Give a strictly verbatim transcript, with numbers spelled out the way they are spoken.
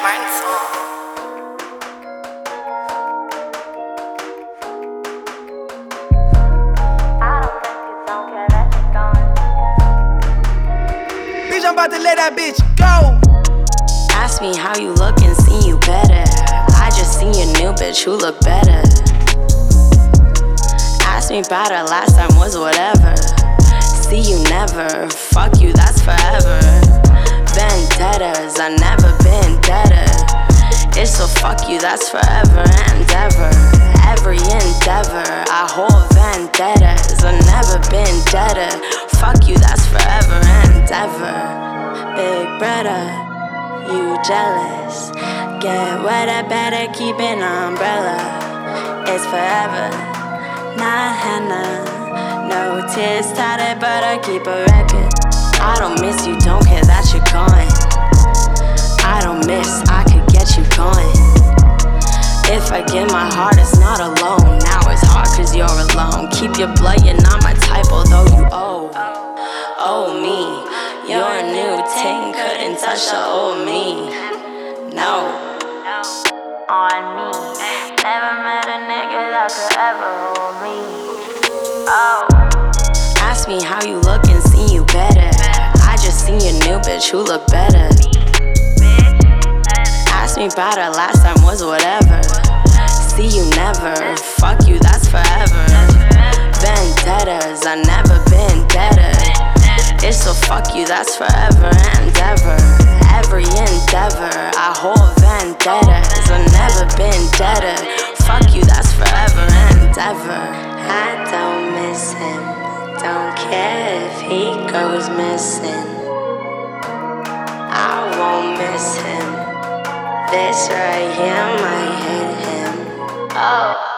Martin Soul. Bitch, I'm about to let that bitch go. Ask me how you look and see you better. I just seen your new bitch who look better. Ask me about her last time was whatever. See you never, fuck you, that's forever. Vendettas, I never been deader. It's so fuck you, that's forever and ever. Every endeavor, I hold vendettas. I never been deader. Fuck you, that's forever and ever. Big brother, you jealous. Get wetter, better keep an umbrella. It's forever, not henna. No tears started, but I keep a record. I don't miss you, don't care that you're gone. I don't miss, I could get you going. If I give my heart, it's not alone. Now it's hard cause you're alone. Keep your blood, you're not my type, although you owe. Oh me, you're a new ting, couldn't touch the old me. No. On me, never met a nigga that could ever hold me. Oh. Ask me how you look and see you better. I just seen your new bitch who look better. Ask me about her last time was whatever. See you never, fuck you, that's forever. Vendettas, I never been deader. It's so fuck you, that's forever and ever. Every endeavor, I hold vendettas. I never been deader. Fuck you, that's forever and ever. I don't miss him, don't care if he goes missing. I won't miss him. This right here might hit him. Oh.